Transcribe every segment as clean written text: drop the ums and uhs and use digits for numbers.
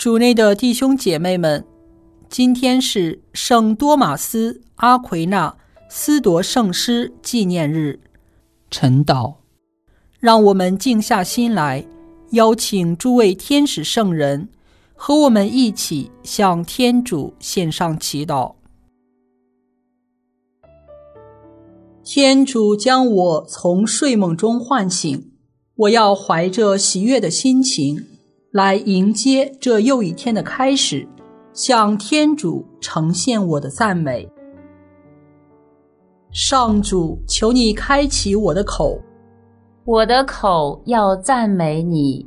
主内的弟兄姐妹们，今天是圣多马斯·阿奎那司铎圣师纪念日。晨祷，让我们静下心来，邀请诸位天使圣人和我们一起向天主献上祈祷。天主将我从睡梦中唤醒，我要怀着喜悦的心情来迎接这又一天的开始，向天主呈现我的赞美。上主，求你开启我的口， 我的口要赞美你。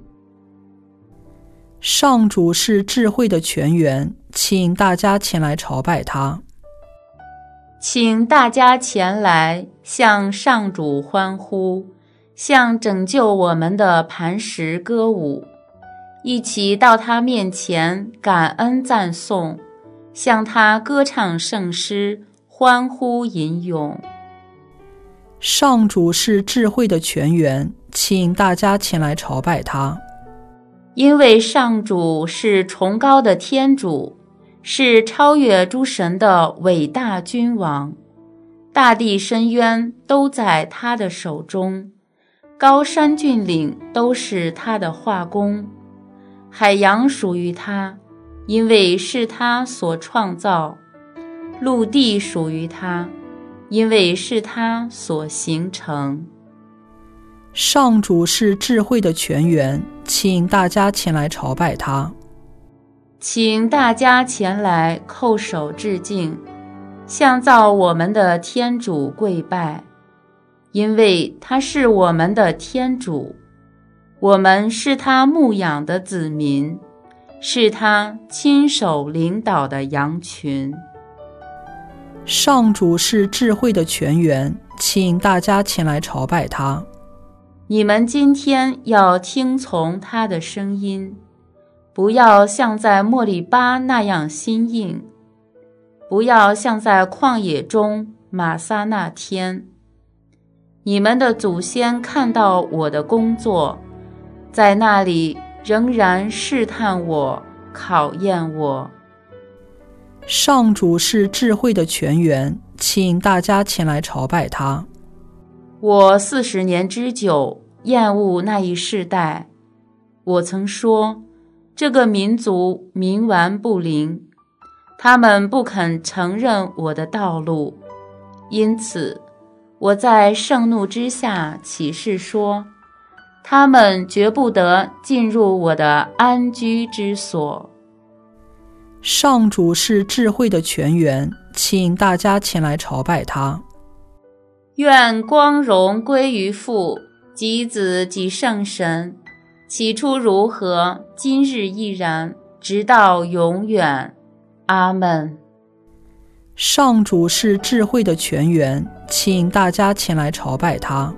上主是智慧的泉源，请大家前来朝拜他。 请大家前来向上主欢呼，向拯救我们的磐石歌舞，一起到他面前感恩赞颂，向他歌唱圣诗，欢呼吟咏。 上主是智慧的泉源，请大家前来朝拜他。 因为上主是崇高的天主，是超越诸神的伟大君王，大地深渊都在他的手中，高山峻岭都是他的画工，海洋属于他，因为是他所创造；陆地属于他，因为是他所形成。 上主是智慧的泉源，请大家前来朝拜他。 请大家前来叩首致敬，向造我们的天主跪拜，因为他是我们的天主，我们是他牧养的子民，是他亲手领导的羊群。 上主是智慧的泉源，请大家前来朝拜他。 你们今天要听从他的声音，不要像在莫里巴那样心硬，不要像在旷野中玛撒那天。你们的祖先看到我的工作，在那里仍然试探我，考验我。 上主是智慧的泉源，请大家前来朝拜他。 我40年之久厌恶那一世代，我曾说，这个民族冥顽不灵，他们不肯承认我的道路，因此我在盛怒之下起誓说，他们绝不得进入我的安居之所。 上主是智慧的泉源，请大家前来朝拜他。 愿光荣归于父及子及圣神，起初如何，今日亦然，直到永远。阿们。 上主是智慧的泉源，请大家前来朝拜他。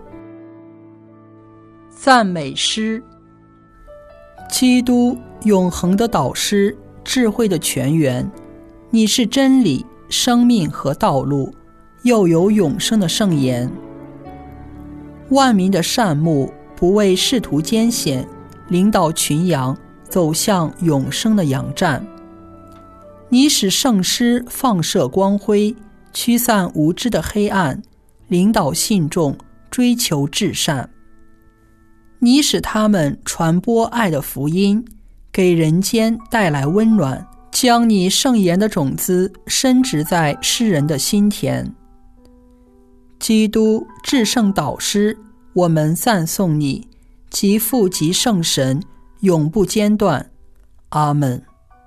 赞美诗。基督，永恒的导师，智慧的泉源，你是真理、生命和道路，又有永生的圣言。万民的善牧，不畏仕途艰险，领导群羊走向永生的羊站。你使圣诗放射光辉，驱散无知的黑暗，领导信众追求至善。你使他们传播爱的福音，给人间带来温暖，将你圣言的种子深植在世人的心田。基督，至圣导师，我们赞颂你，即父即圣神，永不间断。阿们。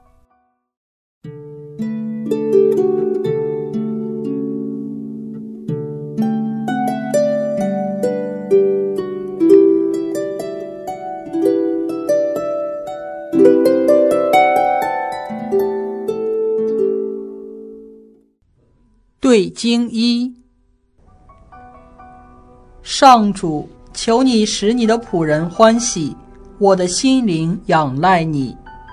对经一。上主，求你使你的仆人欢喜，我的心灵仰赖你。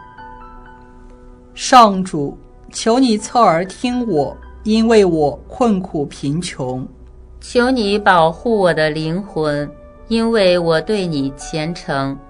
上主，求你侧耳听我，因为我困苦贫穷。 求你保护我的灵魂，因为我对你虔诚。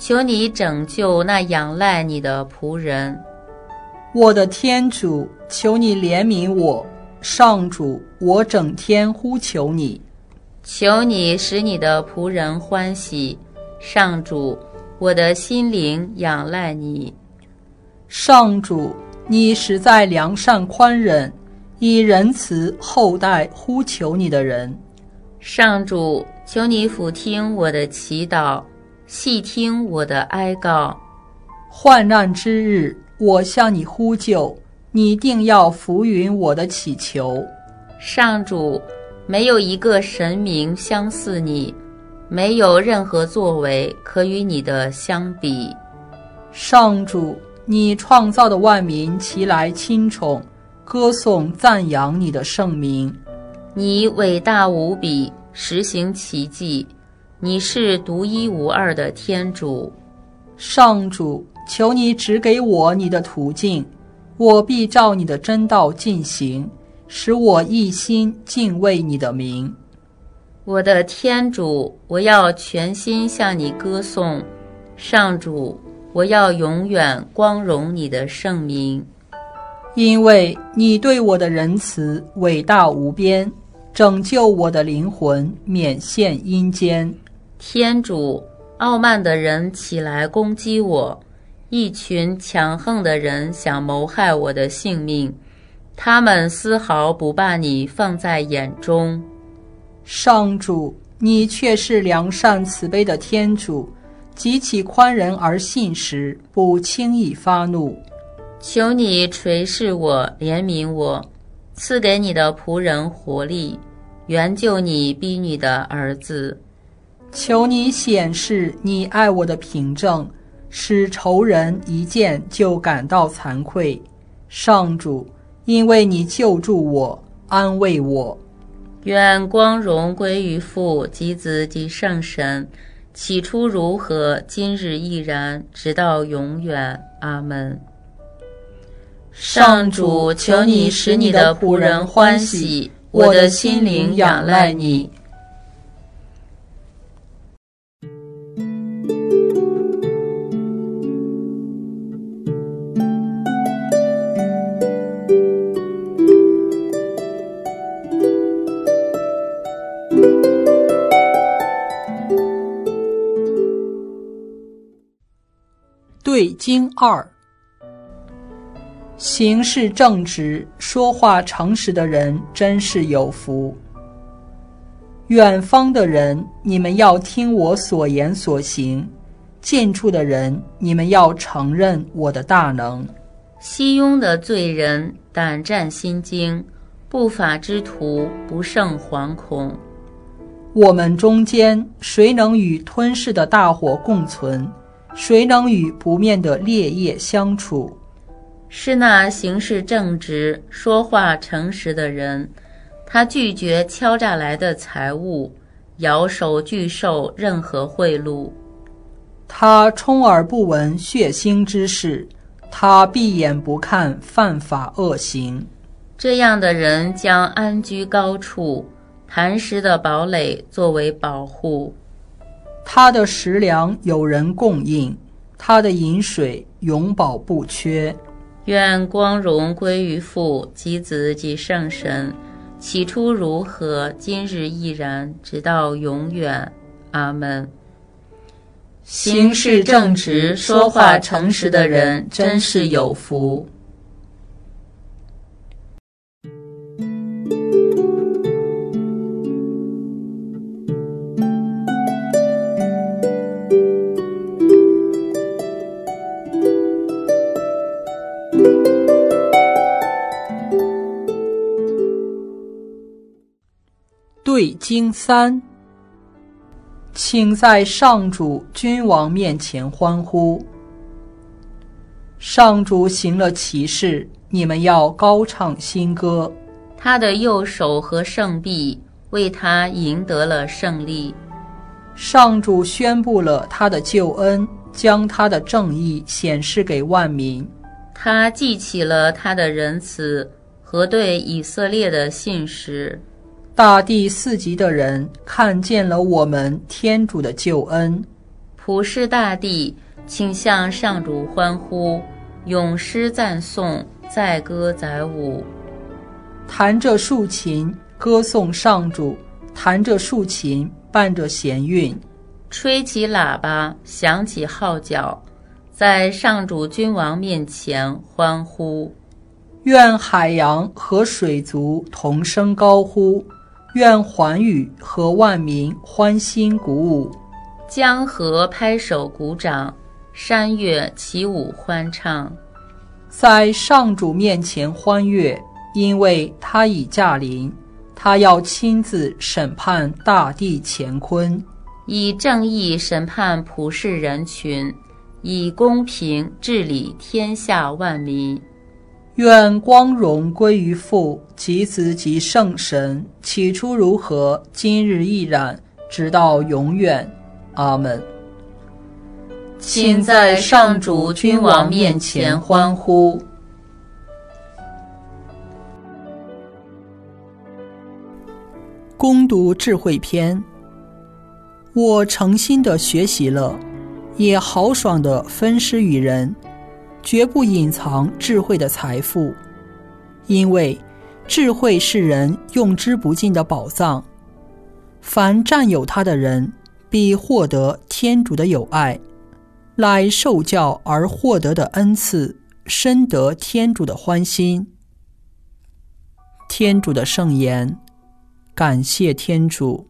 求你拯救那仰赖你的仆人。 我的天主，求你怜悯我。上主，我整天呼求你。 求你使你的仆人欢喜。上主，我的心灵仰赖你。 上主，你实在良善宽忍，以仁慈厚待呼求你的人。 上主，求你俯听我的祈祷，细听我的哀告。 患难之日，我向你呼救，你定要俯允我的祈求。 上主，没有一个神明相似你，没有任何作为可与你的相比。 上主，你创造的万民齐来亲宠，歌颂赞扬你的圣名。 你伟大无比，实行奇迹，你是独一无二的天主。 上主，求你指给我你的途径，我必照你的真道进行，使我一心敬畏你的名。 我的天主，我要全心向你歌颂。上主，我要永远光荣你的圣名。 因为你对我的仁慈伟大无边，拯救我的灵魂免陷阴间。 天主，傲慢的人起来攻击我，一群强横的人想谋害我的性命，他们丝毫不把你放在眼中。 上主，你却是良善慈悲的天主，极其宽仁而信实，不轻易发怒。 求你垂视我，怜悯我，赐给你的仆人活力，援救你婢女的儿子。 求你显示你爱我的凭证，使仇人一见就感到惭愧。上主，因为你救助我，安慰我。 愿光荣归于父及子及圣神，起初如何，今日亦然，直到永远。阿们。上主，求你使你的仆人欢喜，我的心灵仰赖你。 对经2，行事正直，说话诚实的人真是有福。远方的人，你们要听我所言所行；近处的人，你们要承认我的大能。 西庸的罪人胆战心惊，不法之徒不胜惶恐。 我们中间谁能与吞噬的大火共存？谁能与不灭的烈焰相处？ 是那行事正直、说话诚实的人，他拒绝敲诈来的财物，摇手拒受任何贿赂。 他充耳不闻血腥之事，他闭眼不看犯法恶行。 这样的人将安居高处，磐石的堡垒作为保护。 他的食粮有人供应，他的饮水永保不缺。 愿光荣归于父及子及圣神，起初如何，今日亦然，直到永远。阿们。行事正直、说话诚实的人真是有福。 对经3，请在上主君王面前欢呼。上主行了奇事，你们要高唱新歌。 他的右手和圣臂为他赢得了胜利。 上主宣布了他的救恩，将他的正义显示给万民。 他记起了他的仁慈和对以色列的信实。 大地四极的人看见了我们天主的救恩。 普世大地，请向上主欢呼，咏诗赞颂，载歌载舞。 弹着竖琴，歌颂上主；弹着竖琴，伴着弦韵， 吹起喇叭，响起号角，在上主君王面前欢呼。 愿海洋和水族同声高呼，愿寰宇和万民欢欣鼓舞。 江河拍手鼓掌，山岳起舞欢唱， 在上主面前欢悦，因为他已驾临，他要亲自审判大地乾坤， 以正义审判普世人群，以公平治理天下万民。 愿光荣归于父及子及圣神，起初如何，今日亦然，直到永远。阿们。 请在上主君王面前欢呼。 恭读智慧篇。我诚心地学习了，也豪爽地分施与人，绝不隐藏智慧的财富，因为智慧是人用之不尽的宝藏。凡占有它的人，必获得天主的友爱，来受教而获得的恩赐，深得天主的欢心。天主的圣言，感谢天主。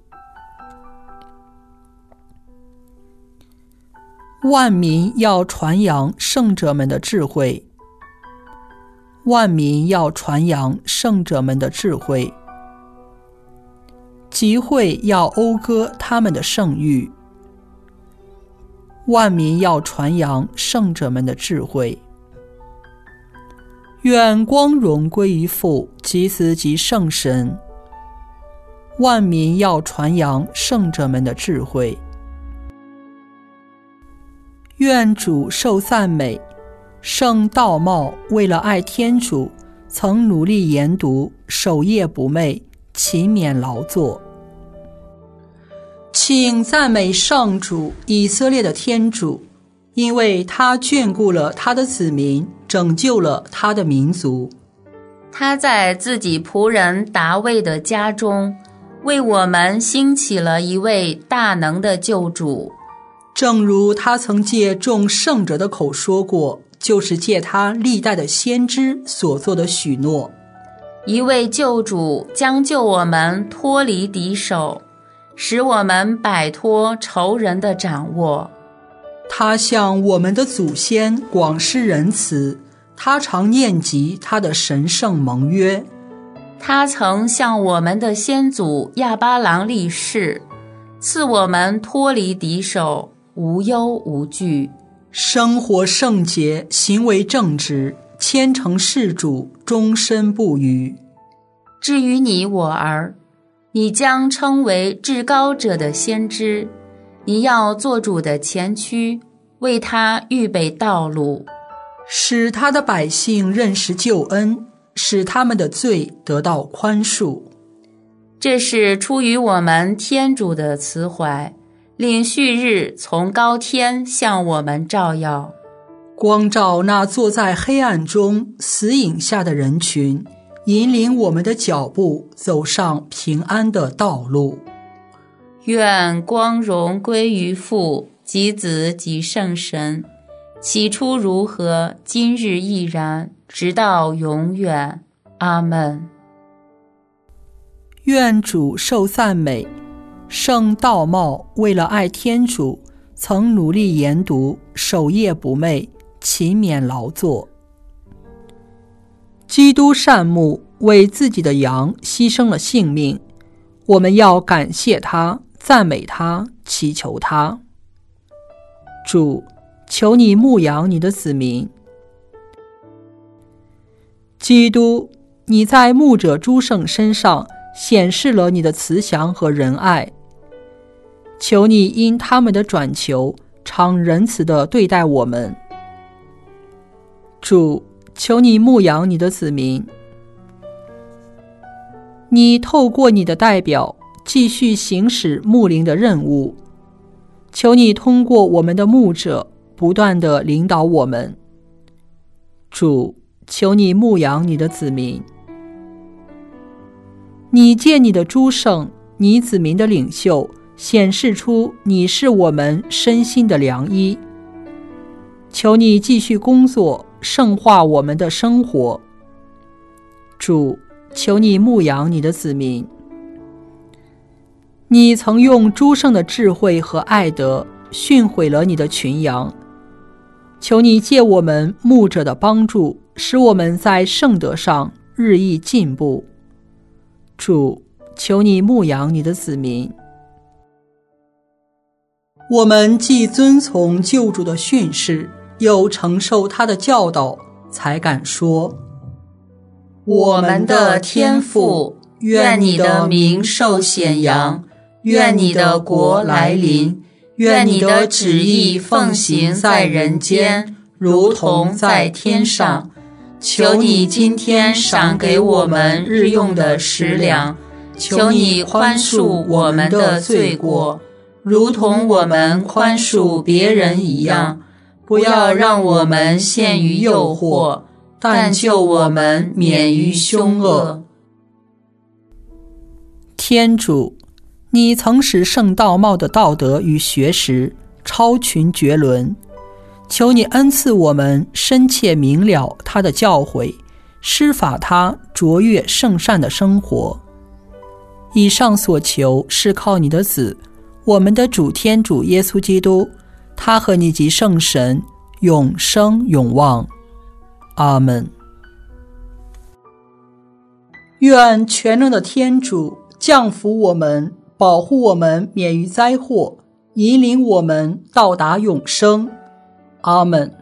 万民要传扬圣者们的智慧，万民要传扬圣者们的智慧，集会要讴歌他们的圣誉，万民要传扬圣者们的智慧。愿光荣归于父及子及圣神，万民要传扬圣者们的智慧。愿主受赞美。圣道茂为了爱天主，曾努力研读，守夜不寐，勤勉劳作。请赞美上主，以色列的天主，因为他眷顾了他的子民，拯救了他的民族。 他在自己仆人达味的家中，为我们兴起了一位大能的救主。 正如他曾借众圣者的口说过，就是借他历代的先知所做的许诺。 一位救主将救我们脱离敌手，使我们摆脱仇人的掌握。 他向我们的祖先广施仁慈，他常念及他的神圣盟约。 他曾向我们的先祖亚巴郎立誓，赐我们脱离敌手，无忧无惧， 生活圣洁，行为正直，虔诚事主，终身不渝。 至于你我儿，你将称为至高者的先知，你要做主的前驱，为他预备道路， 使他的百姓认识救恩，使他们的罪得到宽恕。 这是出于我们天主的慈怀，令旭日从高天向我们照耀， 光照那坐在黑暗中死影下的人群，引领我们的脚步走上平安的道路。 愿光荣归于父及子及圣神，起初如何，今日亦然，直到永远。阿们。 愿主受赞美。圣道茂为了爱天主，曾努力研读，守夜不寐，勤勉劳作。基督善牧为自己的羊牺牲了性命，我们要感谢他，赞美他，祈求他。主，求你牧养你的子民。基督，你在牧者诸圣身上显示了你的慈祥和仁爱，求你因他们的转求，常仁慈地对待我们。主，求你牧养你的子民。你透过你的代表继续行使牧灵的任务， 求你通过我们的牧者不断地领导我们。主，求你牧养你的子民。你借你的诸圣，你子民的领袖，显示出你是我们身心的良医。求你继续工作，圣化我们的生活。主，求你牧养你的子民。你曾用诸圣的智慧和爱德训诲了你的群羊，求你借我们牧者的帮助，使我们在圣德上日益进步。主，求你牧养你的子民。我们既遵从救主的训示，又承受他的教导，才敢说： 我们的天父，愿你的名受显扬，愿你的国来临，愿你的旨意奉行在人间，如同在天上。求你今天赏给我们日用的食粮，求你宽恕我们的罪过，如同我们宽恕别人一样。不要让我们陷于诱惑，但救我们免于凶恶。 天主，你曾使圣道茂的道德与学识超群绝伦，求你恩赐我们深切明了他的教诲，施法他卓越圣善的生活。以上所求是靠你的子，我们的主天主耶稣基督，他和你及圣神永生永望。阿们。愿全能的天主降福我们，保护我们免于灾祸，引领我们到达永生。阿们。